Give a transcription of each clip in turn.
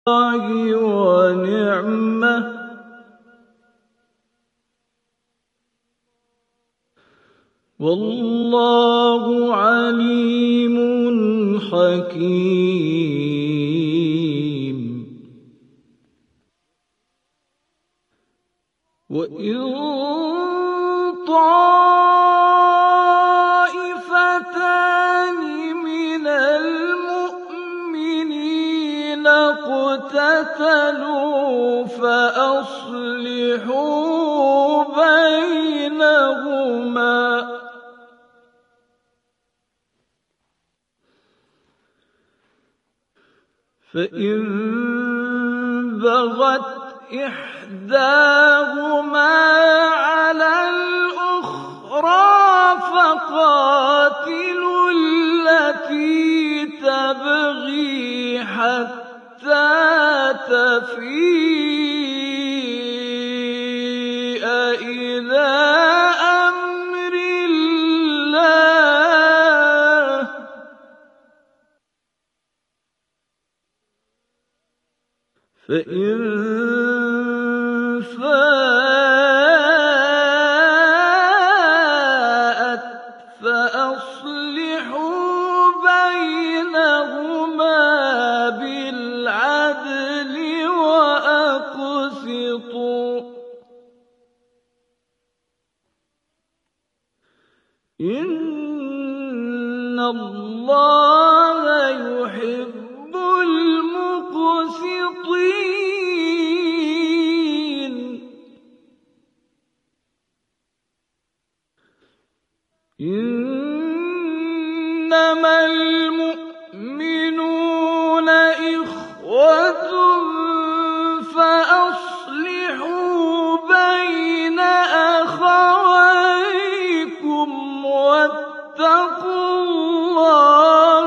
ونعمه والله عليم حكيم. وإن طائفتان من المؤمنين اقتتلوا فأصلحوا بينهما فإن بغت إحداهما على الأخرى فقاتلوا التي تبغي حتى تفيء إلى أمر الله فإن فاءت فأصلحوا بينهما بالعدل وأقسطوا إن الله يحب المقسطين. إنما المؤمنون إخوة فأصلحوا بين أخويكم واتقوا الله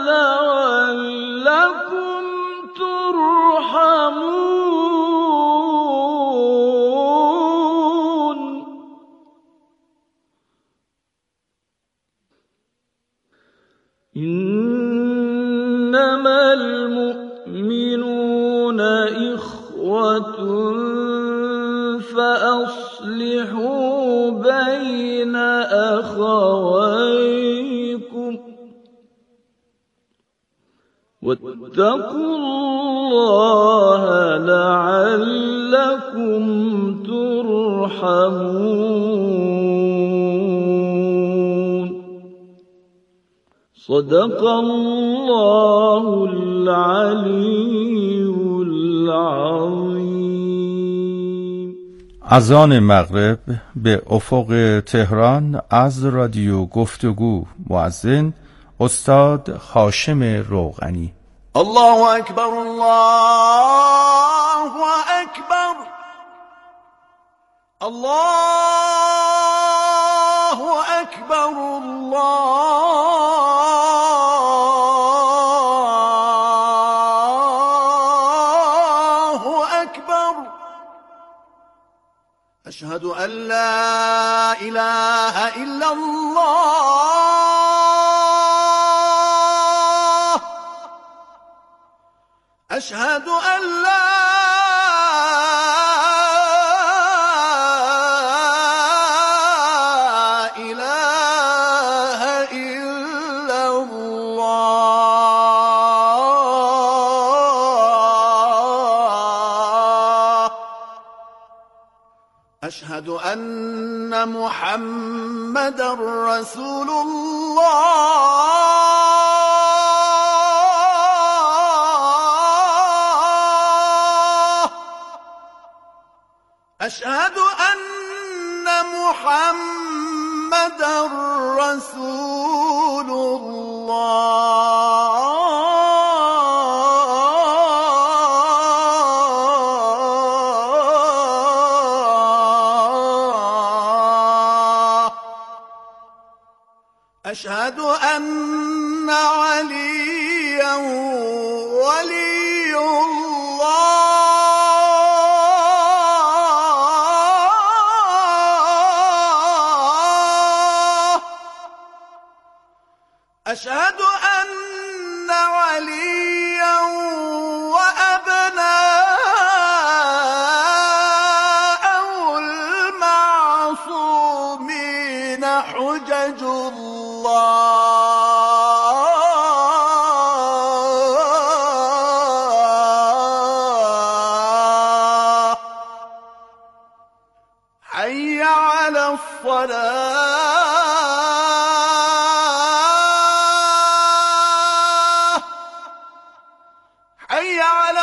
لعلكم ترحمون. إنما المؤمنون إخوة فأصلحوا بين أخويكم واتقوا الله لعلكم ترحمون. صدق الله العلی العظیم. اذان مغرب به افق تهران از رادیو گفتگو. مؤذن استاد هاشم روغنی. الله اکبر الله اکبر الله اکبر الله اکبر اشهد ان لا اله الا الله اشهد ان لا اله الا الله اشهد ان محمدا رسول الله أشهد أن محمدا رسول الله أشهد أن عليا ولي الله أشهد أن عليا وأبناء على الصلاة حي على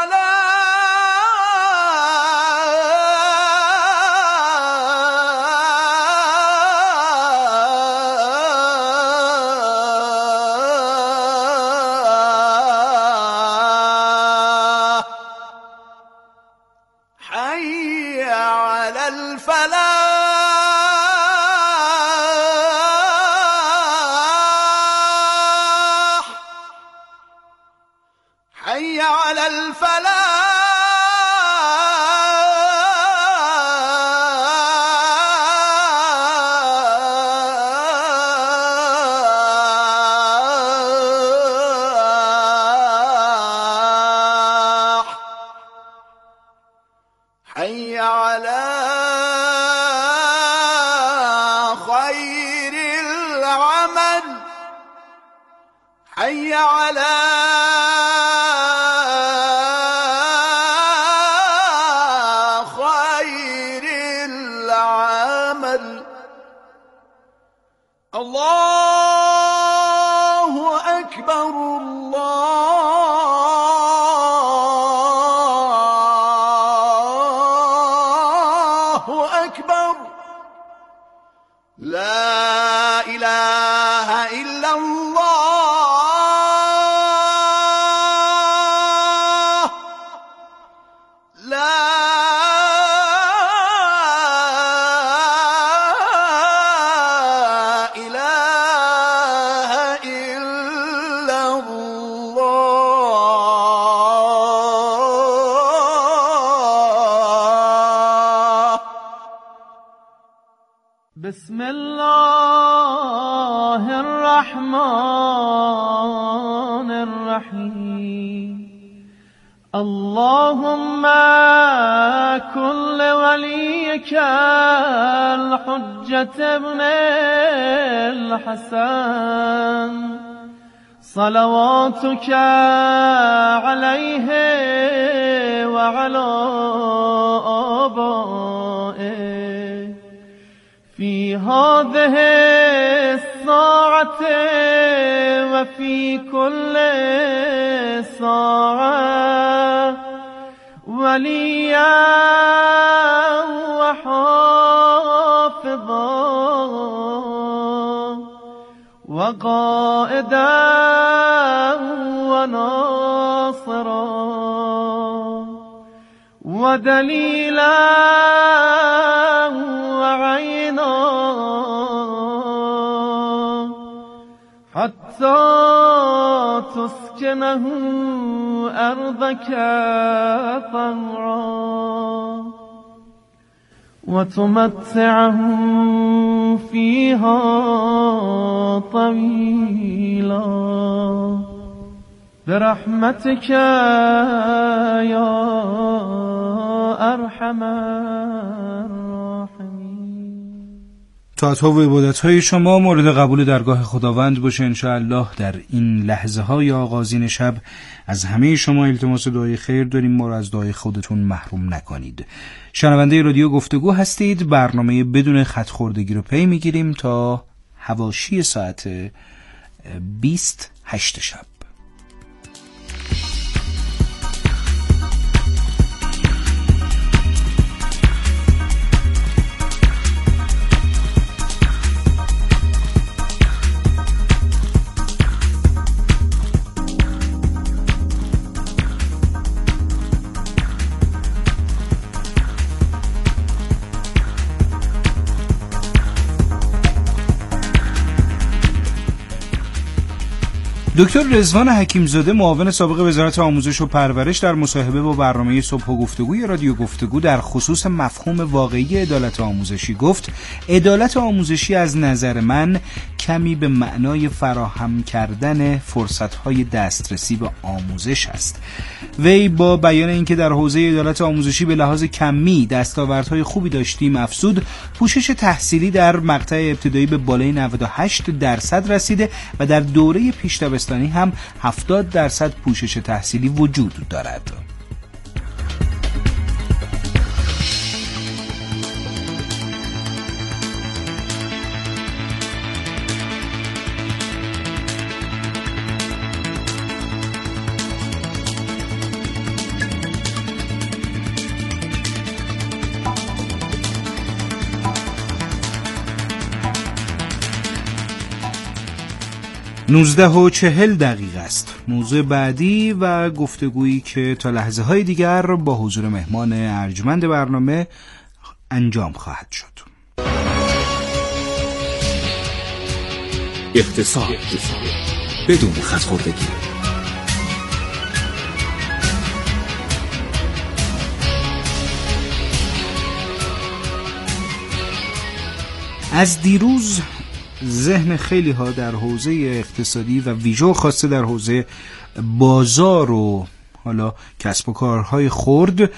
الصلاة حي على الفلاح حي على الفلاح حي على خير العمل حي على خير العمل الله أكبر الله أكبر لا إله إلا الله لا إله إلا الله بسم الله الرحمن الرحيم اللهم كن لوليك الحجة ابن الحسن صلواتك عليه وعلى آبائه في هذه الساعة وفي كل ساعة وليا وحافظا وقائدا وناصرا ودليلا وعينا حتى تسكنه أرضك طوعا وتمتعه فيها طويلا برحمتك يا أرحم الراحمين. طاعت‌ها و عبادت‌های شما مورد قبول درگاه خداوند باشه انشاءالله. در این لحظه‌های آغازین شب از همه شما التماس دعای خیر داریم، ما را از دعای خودتون محروم نکنید. شنونده رادیو گفتگو هستید. برنامه بدون خط خوردگی رو پی میگیریم تا حواشی ساعت 28 شب. دکتر رضوان حکیمزاده معاون سابق وزارت آموزش و پرورش در مصاحبه با برنامه صبح و گفتگوی رادیو گفتگو در خصوص مفهوم واقعی عدالت آموزشی گفت: عدالت آموزشی از نظر من کمی به معنای فراهم کردن فرصت‌های دسترسی به آموزش است. وی با بیان اینکه در حوزه عدالت آموزشی به لحاظ کمی دستاوردهای خوبی داشتیم افزود پوشش تحصیلی در مقطع ابتدایی به بالای 98% رسیده و در دوره پیش دبستانی هم 70% پوشش تحصیلی وجود دارد. 19:40 است. موضوع بعدی و گفتگویی که تا لحظه های دیگر با حضور مهمان ارجمند برنامه انجام خواهد شد. اقتصاد بدون خط‌خوردگی. از دیروز ذهن خیلی ها در حوزه اقتصادی و ویژه خاصه در حوزه بازار و حالا کسب و کارهای خرد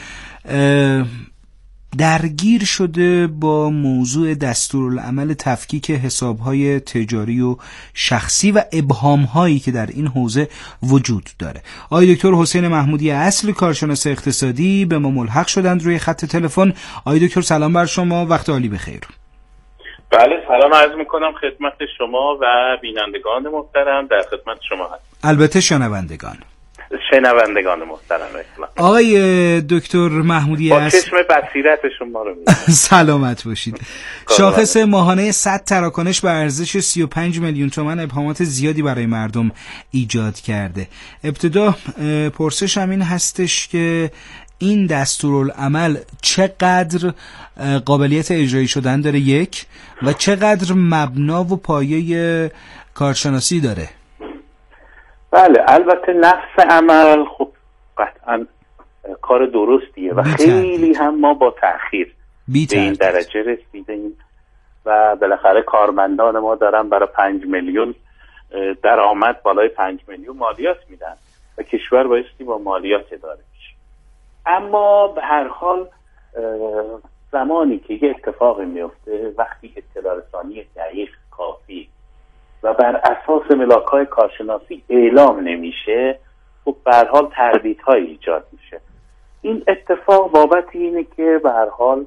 درگیر شده با موضوع دستورالعمل تفکیک حسابهای تجاری و شخصی و ابهامهایی که در این حوزه وجود داره. آقای دکتر حسین محمودی اصل کارشناس اقتصادی به ما ملحق شدند روی خط تلفن. آقای دکتر سلام بر شما، وقت عالی بخیر. بله سلام عرض میکنم خدمت شما و بینندگان محترم. در خدمت شما هستم. البته شنوندگان محترم. آقای دکتر محمودی با چشم بصیرت شما رو می‌بینم. سلامت باشید. شاخص ماهانه 100 تراکنش به ارزش 35 میلیون تومان ابهامات زیادی برای مردم ایجاد کرده. ابتدا پرسشم این هستش که این دستورالعمل چقدر قابلیت اجرایی شدن داره یک و چقدر مبنا و پایه کارشناسی داره؟ بله البته نفس عمل خب قطعا کار درستیه و خیلی هم ما با تأخیر به این درجه رسیدیم و بالاخره کارمندان ما دارن برای 5 میلیون درآمد بالای 5 میلیون مالیات میدن و کشور بایستی با مالیات اداره میشه. اما به هر حال زمانی که یه اتفاقی میفته وقتی اطلاع رسانی دقیق کافی و بر اساس ملاک‌های کارشناسی اعلام نمیشه خب به هر حال تردیدهای ایجاد میشه. این اتفاق بابت اینه که به هر حال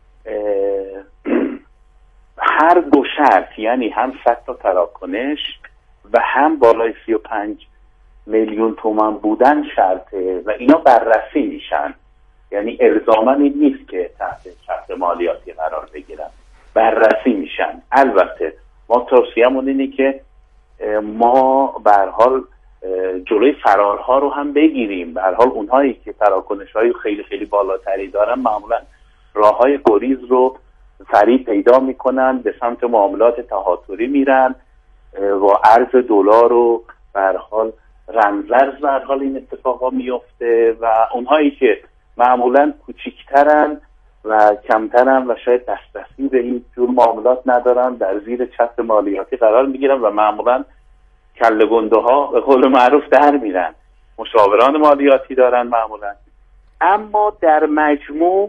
هر دو شرط یعنی هم 100 تا تراکنش و هم بالای 35 میلیون تومان بودن شرطه و اینا بررسی میشن. یعنی الزاماً این نیست که تحت شرط مالیاتی قرار بگیرن، بررسی میشن. البته ما توصیه‌مون اینه که ما به هر حال جلوی فرارها رو هم بگیریم. به هر حال اونهایی که تراکنش‌های خیلی خیلی بالاتری دارن معمولا راه‌های گریز رو سریع پیدا میکنن، به سمت معاملات تهاتری میرن و ارز دلار رو به هر حال رمزارز به هر حال این اتفاقا میفته و اونهایی که معمولا کوچیکترن و کمترن و شاید دسترسی به این جور معاملات ندارن در زیر چتر مالیاتی قرار میگیرن و معمولا کله گنده ها به قول معروف در میرن. مشاوران مالیاتی دارن معمولا. اما در مجموع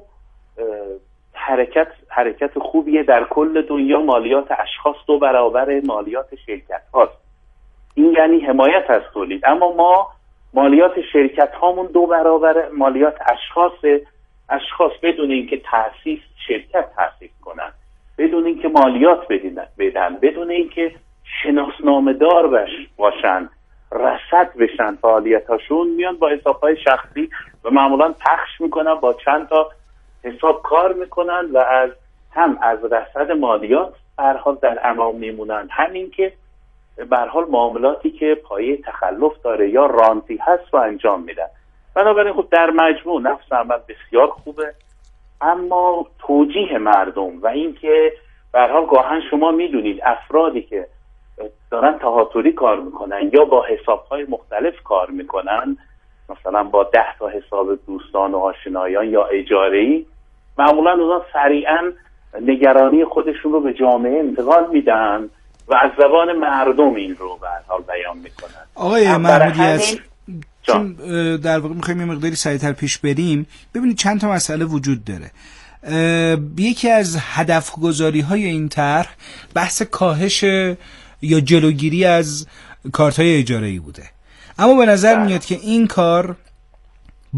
حرکت خوبیه. در کل دنیا مالیات اشخاص 2 برابر مالیات شرکت هاست. این یعنی حمایت از تولید. اما ما مالیات شرکت هامون 2 برابر مالیات اشخاص بدون اینکه شرکت تأسیس کنن، بدون اینکه مالیات بدن، بدون اینکه شناسنامه دار باشن، رصد بشن فعالیتاشون، میان با حسابهای شخصی و معمولا پخش میکنن، با چند تا حساب کار میکنن و از رصد مالیات به هر حال در امان میمونن. همین که به هر حال معاملاتی که پایه تخلف داره یا رانتی هست رو انجام میدن. بنابراین خب در مجموع نفس عمل بسیار خوبه، اما توجیه مردم و اینکه به هر حال گاهن شما میدونید افرادی که دارن تهاتری کار میکنن یا با حسابهای مختلف کار میکنن، مثلا با 10 تا حساب دوستان و آشنایان یا اجاره‌ای، معمولا اونا سریعا نگرانی خودشون رو به جامعه انتقال میدن و از زبان مردم این رو به هر حال بیان میکنن. آقای محمودی چون در واقع میخوایم یه مقداری سریعتر پیش بریم، ببینید چند تا مسئله وجود داره. یکی از هدف گذاری های این طرح بحث کاهش یا جلوگیری از کارت های اجاره‌ای بوده، اما به نظر میاد که این کار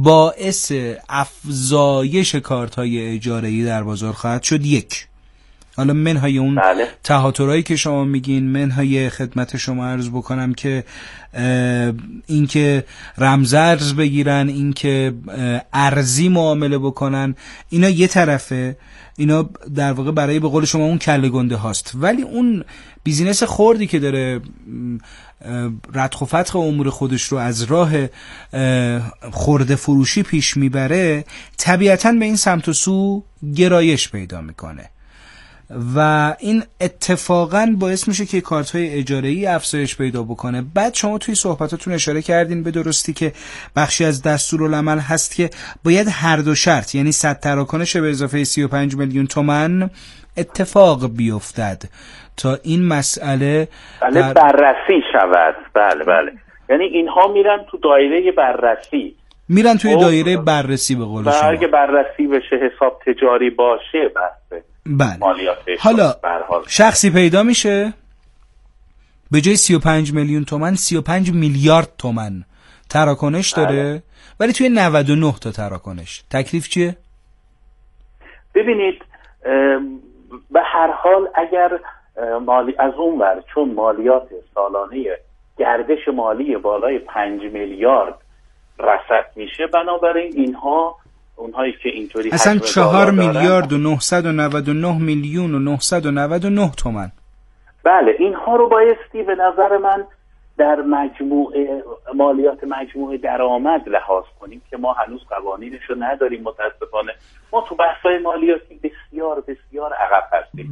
باعث افزایش کارت های اجاره‌ای در بازار خواهد شد. یک. حالا منهای اون بله. تهاترایی که شما میگین، منهای خدمت شما عرض بکنم که این که رمزارز بگیرن، این که ارزی معامله بکنن، اینا یه طرفه، اینا در واقع برای به قول شما اون کله گنده هاست. ولی اون بیزینس خردی که داره ردخ و فتخ امور خودش رو از راه خرده فروشی پیش میبره، طبیعتاً به این سمت و سو گرایش پیدا میکنه و این اتفاقاً باعث میشه که کارت‌های اجاره‌ای افزایش پیدا بکنه. بعد شما توی صحبتاتون اشاره کردین به درستی که بخشی از دستورالعمل هست که باید هر دو شرط، یعنی 100 تراکنش به اضافه 35 میلیون تومان اتفاق بیفتد تا این مسئله بررسی شود. بله. یعنی اینها میرن تو دایره بررسی، میرن توی دایره بررسی به قول شما. اگه بررسی بشه، حساب تجاری باشه، بس بله. مالیاتش. حالا شخصی پیدا میشه به جای 35 میلیون تومان 35 میلیارد تومان تراکنش داره، ولی توی 99 تا تراکنش. تکلیف چیه؟ ببینید، به هر حال اگر از اون ور، چون مالیات سالانه گردش مالی بالای 5 میلیارد رصد میشه، بنابراین اینها، اونهایی که اینطوری اصلا 4 میلیارد و 999 میلیون و 999 تومان. بله، اینها رو بایستی به نظر من در مالیات مجموع درآمد لحاظ کنیم که ما هنوز قوانینش رو نداریم. متاسفانه ما تو بحث‌های مالیاتی بسیار بسیار عقب هستیم.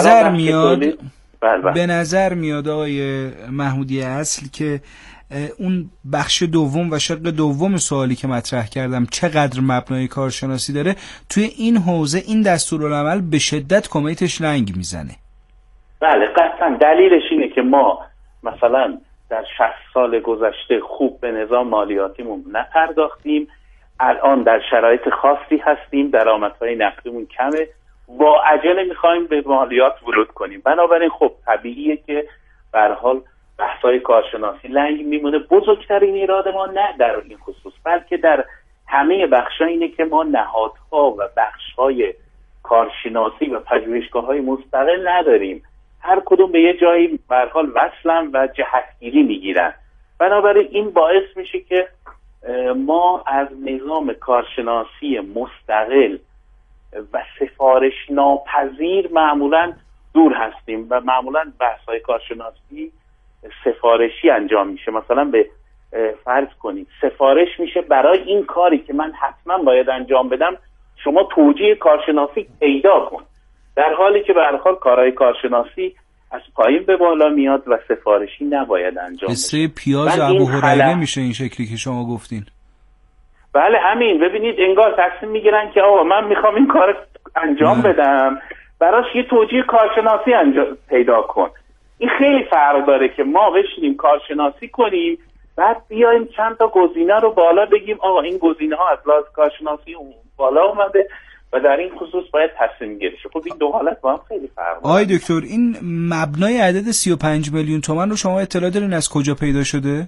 به نظر میاد آقای محمودی اصل که اون بخش دوم و شق دوم سوالی که مطرح کردم، چقدر مبنای کارشناسی داره، توی این حوزه این دستورالعمل به شدت کمیتش لنگ میزنه. بله قطعا. دلیلش اینه که ما مثلا در 60 سال گذشته خوب به نظام مالیاتیمون نپرداختیم، الان در شرایط خاصی هستیم، درآمدهای نقدیمون کمه، با عجله میخوایم به مالیات ورود کنیم. بنابراین خب طبیعیه که به هر حال بحث‌های کارشناسی لنگ میمونه. بزرگترین ایراد ما نه در این خصوص، بلکه در همه بخش‌ها اینه که ما نهادها و بخش‌های کارشناسی و پژوهشگاه‌های مستقل نداریم. هر کدوم به یه جایی به هر حال وصلن و جهتگیری میگیرن. بنابراین این باعث میشه که ما از نظام کارشناسی مستقل و سفارش ناپذیر معمولاً دور هستیم و معمولاً بحث‌های کارشناسی سفارشی انجام میشه. مثلا به فرض کنید سفارش میشه برای این کاری که من حتما باید انجام بدم شما توجیه کارشناسی پیدا کن، در حالی که به هر حال کارهای کارشناسی از پایین به بالا میاد و سفارشی نباید انجام بشه. قصه پیاز ابو هریره میشه این شکلی که شما گفتین. بله همین. ببینید انگار تصمیم میگیرن که آقا من میخوام این کار انجام بدم، براش یه توجیه کارشناسی پیدا کن. این خیلی فرق داره که ما بشینیم کارشناسی کنیم، بعد بیایم چند تا گزینه رو بالا بگیم آقا این گزینه ها از لحاظ کارشناسی بالا اومده و در این خصوص باید تصمیم گیری شه. خب این دو حالت با هم خیلی فرق داره. آقای دکتر، این مبنای عدد 35 میلیون تومان رو شما اطلاع دارین از کجا پیدا شده؟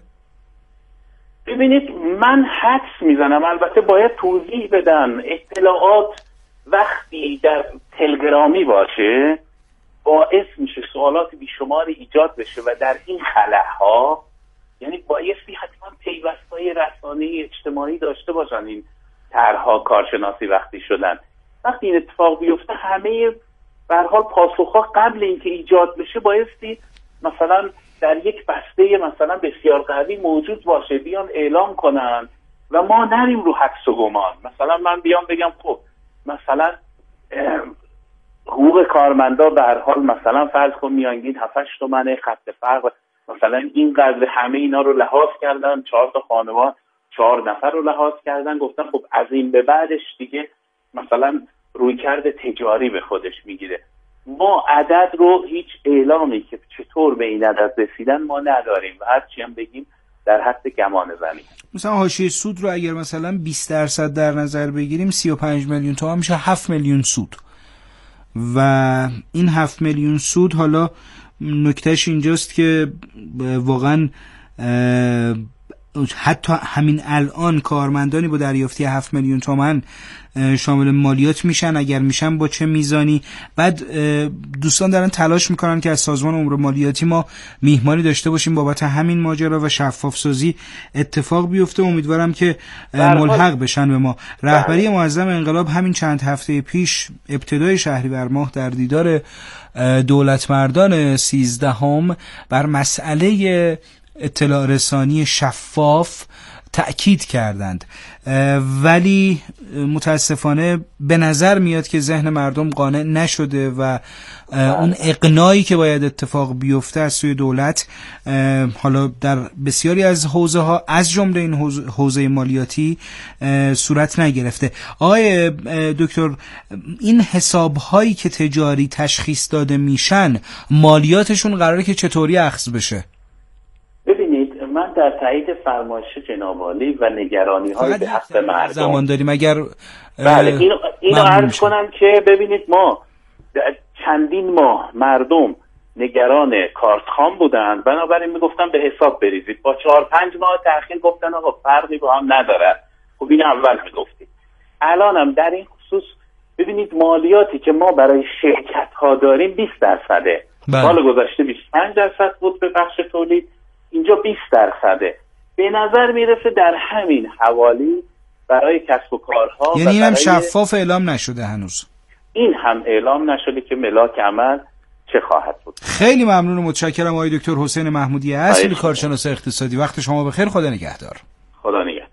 ببینید من حدس میزنم، البته باید توضیح بدن. اطلاعات وقتی در تلگرامی باشه باعث میشه سوالات بیشماری ایجاد بشه و در این خلاها یعنی بایستی حتما پیوستهای رسانه‌ای اجتماعی داشته باشن این طرح‌ها کارشناسی وقتی شدن. وقتی این اتفاق بیفته همه به هر حال پاسخ‌ها قبل اینکه ایجاد بشه بایستی مثلا در یک بسته مثلا بسیار قوی موجود باشه، بیان اعلام کنن و ما نریم رو حدس و گمان. مثلا من بیام بگم خب مثلا حقوق کارمندا به هر حال مثلا فرض کن میانگین 7-8 تومنه، خط فقر مثلا این قدر، همه اینا رو لحاظ کردن، 4 تا خانوار 4 نفر رو لحاظ کردن، گفتن خب از این به بعدش دیگه مثلا رویکرد تجاری به خودش میگیره. ما عدد رو هیچ اعلامی که چطور به این عدد رسیدن ما نداریم و هر چی هم بگیم در حد گمان زنی. مثلا حاشیه سود رو اگر مثلا 20% در نظر بگیریم 35 میلیون تومان میشه 7 میلیون سود و این 7 میلیون سود حالا نکتهش اینجاست که واقعا حتی همین الان کارمندانی با دریافتی 7 میلیون تومان شامل مالیات میشن؟ اگر میشن با چه میزانی؟ بعد دوستان دارن تلاش میکنن که از سازمان امور مالیاتی ما میهمانی داشته باشیم بابت همین ماجرا و شفاف سازی اتفاق بیفته. امیدوارم که ملحق بشن به ما. رهبری معظم انقلاب همین چند هفته پیش ابتدای شهریور ماه در دیدار دولت مردان 13 بر مسئله اطلاع رسانی شفاف تأکید کردند، ولی متاسفانه به نظر میاد که ذهن مردم قانع نشده و اون اقناعی که باید اتفاق بیفته از سوی دولت حالا در بسیاری از حوزه ها از جمله این حوزه مالیاتی صورت نگرفته. آقای دکتر، این حساب هایی که تجاری تشخیص داده میشن مالیاتشون قراره که چطوری اخذ بشه؟ ببینید، من در تایید فرمایش جناب عالی و نگرانی های به حق مردم زمان داریم. اگر بله اینو عرض کنم که ببینید، ما چندین ماه مردم نگران کارتخوان بودن، بنابراین میگفتن به حساب بریزید. با 4-5 ماه تأخیر گفتن آقا فرقی با هم نداره. خب این اول میگفتید. الان هم در این خصوص ببینید، مالیاتی که ما برای شرکت ها داریم 20%. سال گذشته 25% بود به بخش تولید، اینجا 20%. به نظر میرسه در همین حوالی برای کسب و کارها، یعنی این هم شفاف اعلام نشده هنوز. این هم اعلام نشده که ملاک عمل چه خواهد بود. خیلی ممنون و متشکرم آقای دکتر حسین محمودی اصیل، کارشناس اقتصادی. وقت شما بخیر. خدا نگهدار. خدا نگهدار.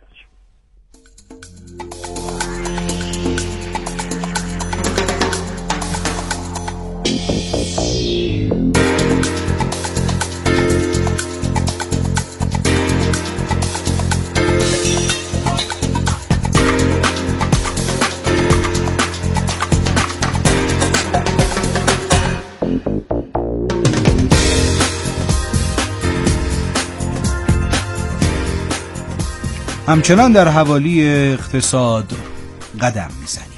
همچنان در حوالی اقتصاد قدم میزنیم.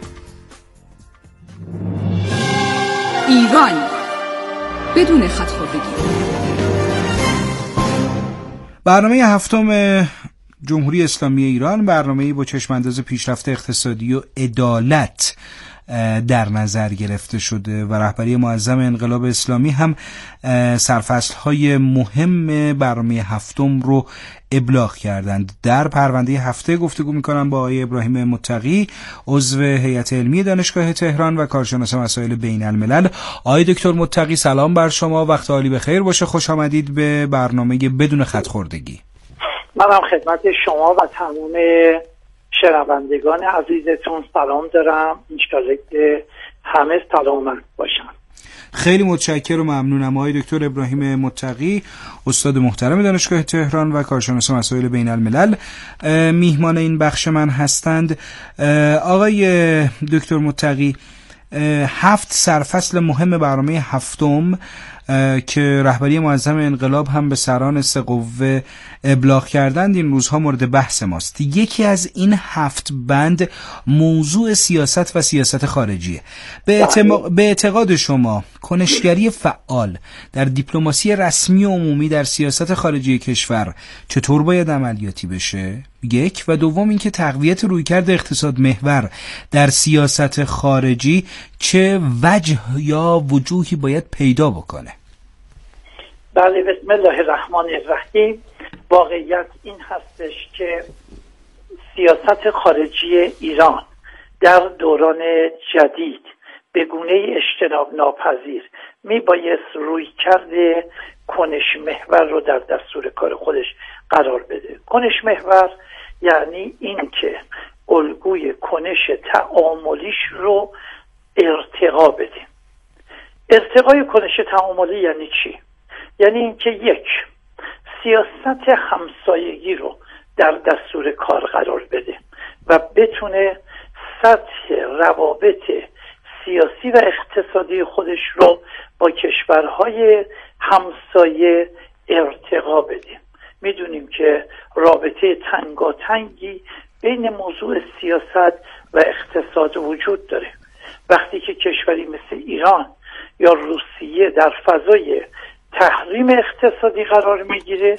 ایران بدون خط‌خوردگی. برنامه هفتم جمهوری اسلامی ایران برنامه‌ای با چشم‌انداز پیشرفت اقتصادی و عدالت در نظر گرفته شده و رهبری معظم انقلاب اسلامی هم سرفصل‌های مهم برنامه هفتم رو ابلاغ کردند. در پرونده هفته گفتگو می‌کنم با آقای ابراهیم متقی، عضو هیئت علمی دانشگاه تهران و کارشناس مسائل بین الملل. آقای دکتر متقی، سلام بر شما، وقت عالی بخیر باشه. خوش آمدید به برنامه بدون خط‌خوردگی. منم خدمت شما و تمام شنوندگان عزیزتون سلام دارم. انشالله که همه سلامت باشن. خیلی متشکرم و ممنونم. آقای دکتر ابراهیم متقی، استاد محترم دانشگاه تهران و کارشناس مسائل بین الملل، میهمان این بخش من هستند. آقای دکتر متقی، 7 سرفصل مهم برنامه هفتم که رهبری معظم انقلاب هم به سران 3 قوه ابلاغ کردند این روزها مورد بحث ماست. یکی از این 7 بند موضوع سیاست و سیاست خارجیه. به اعتقاد شما کنشگری فعال در دیپلماسی رسمی و عمومی در سیاست خارجی کشور چطور باید عملیاتی بشه؟ یک. و دوم اینکه تقویت رویکرد اقتصاد محور در سیاست خارجی چه وجه یا وجوهی باید پیدا بکنه؟ بله، بسم الله الرحمن الرحیم. واقعیت این هستش که سیاست خارجی ایران در دوران جدید به گونه اجتناب ناپذیر میبایست رویکرد کنش محور رو در دستور کار خودش قرار بده. کنش محور یعنی این که الگوی کنش تعاملیش رو ارتقا بده. ارتقای کنش تعاملی یعنی چی؟ یعنی اینکه یک، سیاست همسایگی رو در دستور کار قرار بده و بتونه سطح روابط سیاسی و اقتصادی خودش رو با کشورهای همسایه ارتقا بده. میدونیم که رابطه تنگاتنگی بین موضوع سیاست و اقتصاد وجود داره. وقتی که کشوری مثل ایران یا روسیه در فضای تحریم اقتصادی قرار میگیره،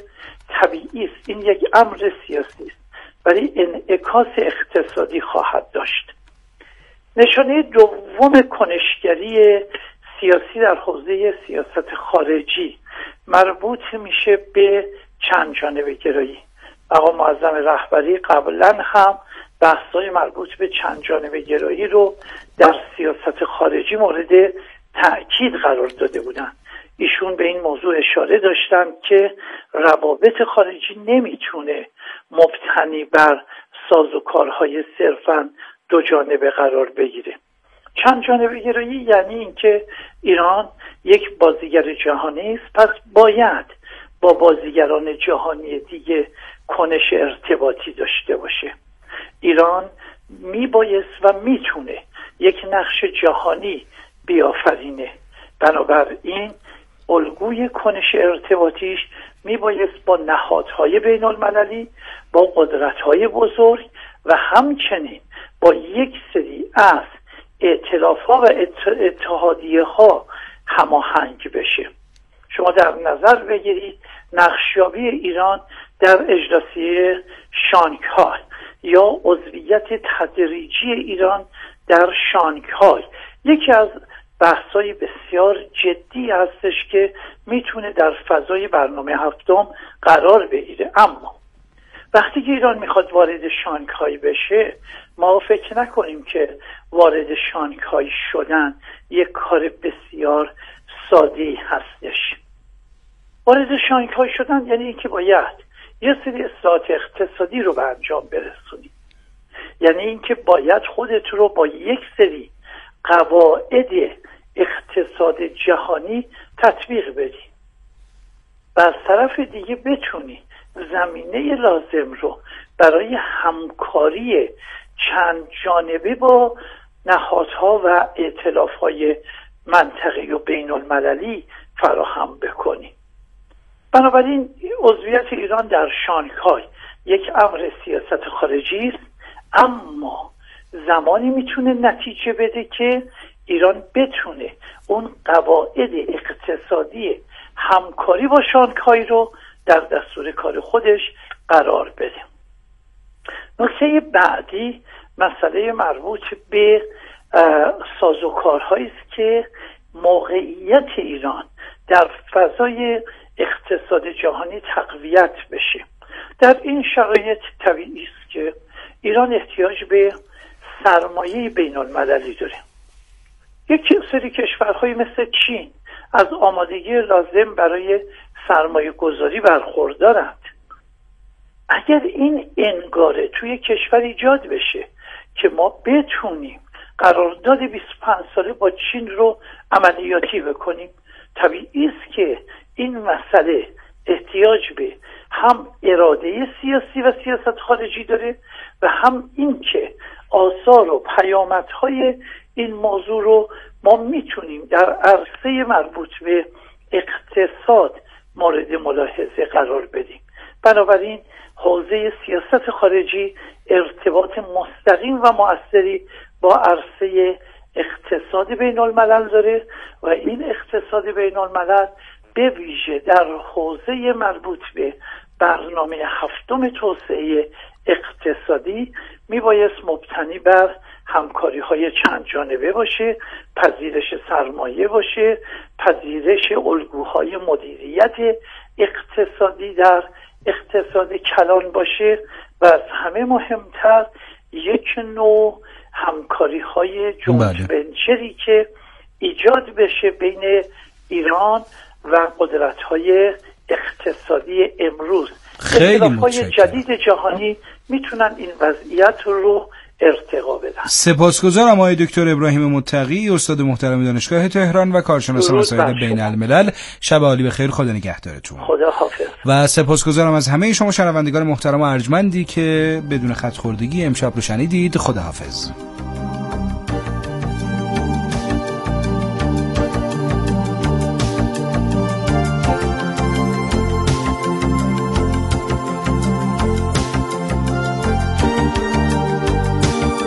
طبیعی است، این یک امر سیاسی است، ولی انعکاس اقتصادی خواهد داشت. نشانه دوم کنشگری سیاسی در حوزه سیاست خارجی مربوط میشه به چند جانبه گرایی. آقا معظم رهبری قبلا هم بحث‌های مربوط به چند جانبه گرایی رو در سیاست خارجی مورد تأکید قرار داده بودند. ایشون به این موضوع اشاره داشتن که روابط خارجی نمیتونه مبتنی بر سازوکارهای صرفاً دو جانبه قرار بگیره. چند جانبه گرایی یعنی اینکه ایران یک بازیگر جهانی است، پس باید با بازیگران جهانی دیگه کنش ارتباطی داشته باشه. ایران میبایست و میتونه یک نقش جهانی بیافرینه. بنابراین الگوی کنش ارتباطیش میبایست با نهادهای بین المللی، با قدرت‌های بزرگ و همچنین با یک سری از ائتلاف‌ها و اتحادیه‌ها هماهنگ بشه. شما در نظر بگیرید نقشیابی ایران در اجلاسیه شانگهای یا عضویت تدریجی ایران در شانگهای یکی از بحث‌های بسیار جدی هستش که میتونه در فضای برنامه هفتم قرار بگیره. اما وقتی که ایران میخواد وارد شانگهای بشه، ما فکر نکنیم که وارد شانگهای شدن یک کار بسیار ساده‌ای هستش. وارد شانگهای شدن یعنی اینکه باید یه سری اصلاحات اقتصادی رو به انجام برسونید، یعنی اینکه باید خودت رو با یک سری قواعد اقتصاد جهانی تطبیق بدی و از طرف دیگه بتونی زمینه لازم رو برای همکاری چند جانبه با نهادها و ائتلاف‌های منطقه‌ای و بین المللی فراهم بکنی. بنابراین عضویت ایران در شانگهای یک امر سیاست خارجی است، اما زمانی میتونه نتیجه بده که ایران بتونه اون قواعد اقتصادی همکاری با شانگهای رو در دستور کار خودش قرار بده. نکته بعدی مسئله مربوط به سازوکارهایی است که موقعیت ایران در فضای اقتصاد جهانی تقویت بشه. در این شرایط طبیعی است که ایران احتیاج به سرمایه بین المللی داره. یک سری کشورهای مثل چین از آمادگی لازم برای سرمایه گذاری برخوردارند. اگر این انگاره توی کشور ایجاد بشه که ما بتونیم قرارداد 25 ساله با چین رو عملیاتی بکنیم، طبیعی است که این مسئله احتیاج به هم اراده سیاسی و سیاست خارجی داره و هم این که آثار و پیامدهای این موضوع رو ما میتونیم در عرصه مربوط به اقتصاد مورد ملاحظه قرار بدیم. بنابراین حوزه سیاست خارجی ارتباط مستقیم و مؤثری با عرصه اقتصاد بین الملل داره و این اقتصاد بین الملل به ویژه در حوزه مربوط به برنامه هفتم توسعه اقتصادی میبایست مبتنی بر همکاری های چند جانبه باشه، پذیرش سرمایه باشه، پذیرش الگوهای مدیریت اقتصادی در اقتصاد کلان باشه و از همه مهمتر یک نوع همکاری های جوینت ونچری که ایجاد بشه بین ایران و قدرت های اقتصادی امروز. خیلی های جدید جهانی میتونن این وضعیت رو ارتقا بدن. سپاسگزارم آقای دکتر ابراهیم متقی، استاد محترم دانشگاه تهران و کارشناس مسائل بین الملل. شب عالی بخیر، خدا نگهدارتون. خدا حافظ. و سپاسگزارم از همه شما شنوندگان محترم و ارجمندی که بدون خط خوردگی امشب رو شنیدید. خدا حافظ.